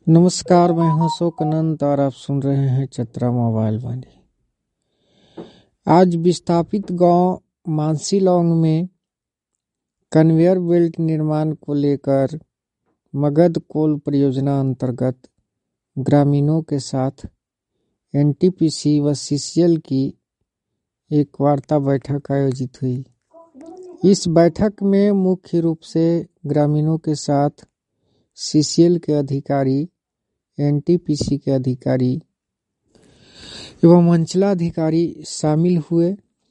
नमस्कार, मैं हूं अशोक अनंत और आप सुन रहे हैं चतरा मोबाइल वाणी। आज विस्थापित गांव मानसीलौंग में कन्वेयर बेल्ट निर्माण को लेकर मगध कोल परियोजना अंतर्गत ग्रामीणों के साथ एनटीपीसी व सीसीएल की एक वार्ता बैठक आयोजित हुई। इस बैठक में मुख्य रूप से ग्रामीणों के साथ सीसीएल के अधिकारी, एनटीपीसी के अधिकारी एवं अंचलाधिकारी शामिल हुए।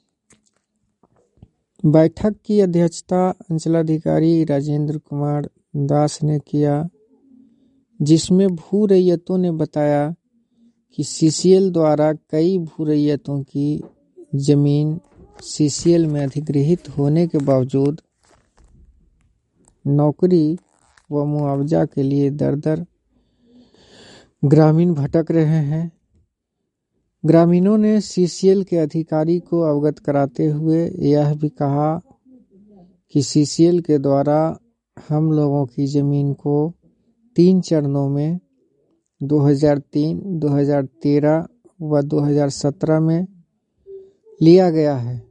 बैठक की अध्यक्षता अंचलाधिकारी राजेंद्र कुमार दास ने किया, जिसमें भू रैयतों ने बताया कि सीसीएल द्वारा कई भू रैयतों की जमीन सीसीएल में अधिग्रहित होने के बावजूद नौकरी व मुआवजा के लिए दर-दर ग्रामीण भटक रहे हैं। ग्रामीणों ने सीसीएल के अधिकारी को अवगत कराते हुए यह भी कहा कि सीसीएल के द्वारा हम लोगों की जमीन को 3 चरणों में 2003, 2013 व 2017 में लिया गया है,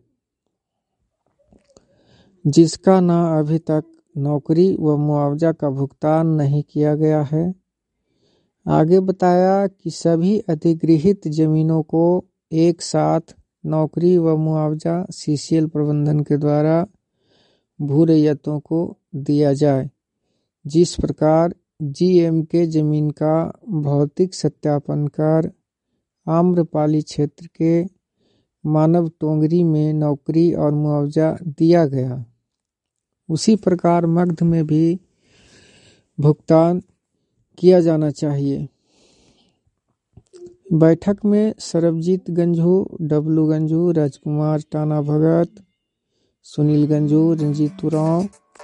जिसका न अभी तक नौकरी व मुआवजा का भुगतान नहीं किया गया है। आगे बताया कि सभी अधिगृहित जमीनों को एक साथ नौकरी व मुआवजा सीसीएल प्रबंधन के द्वारा भू रैयतों को दिया जाए, जिस प्रकार जीएमके जमीन का भौतिक सत्यापन कर आम्रपाली क्षेत्र के मानव टोंगरी में नौकरी और मुआवजा दिया गया, उसी प्रकार मगध में भी भुगतान किया जाना चाहिए। बैठक में सरबजीत गंझू, डब्लू गंझू, राजकुमार टाना भगत, सुनील गंझू, रंजीत उरांव,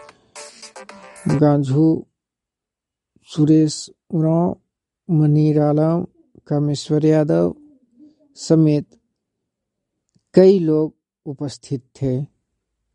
गांझू, सुरेश उरांव, मनीर आलम, कामेश्वर यादव समेत कई लोग उपस्थित थे।